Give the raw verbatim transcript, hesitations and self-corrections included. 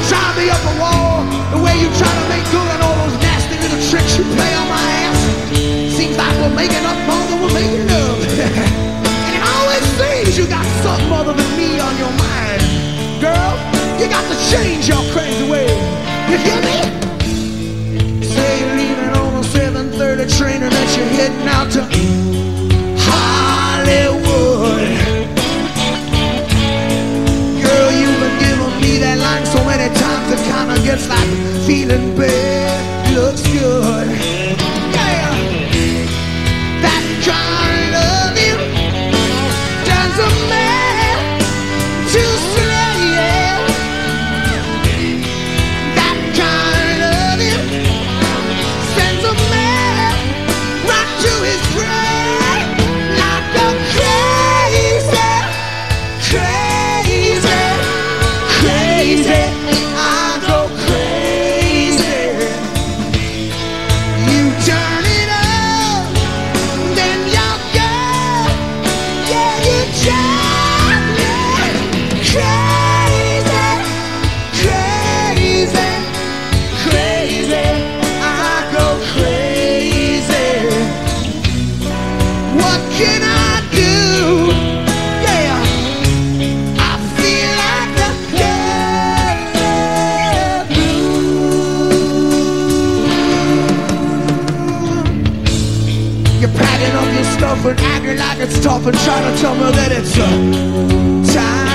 try to be up a wall, the way you try to make good on all those nasty little tricks you play on my ass. Seems like we're making up more than we're making love. And it always seems you got something other than me on your mind. Girl, you got to change your crazy ways. You hear me? Say you're leaving on a seven thirty train and that you're heading out to Hollywood. Girl, you've been giving me that line so many times it kinda gets like feeling bad looks good. Yeah, that kind of you turns a man to slave. That kind of you sends a man right to his grave. Like a crazy, crazy, crazy. I go crazy. You turn it up, then you're good. Yeah, you drive me crazy, crazy, crazy. I go crazy. What can I do? Yeah, I feel like the dead blue. You're packing up your stuff and acting like it's tough and trying to tell me that it's uh, time.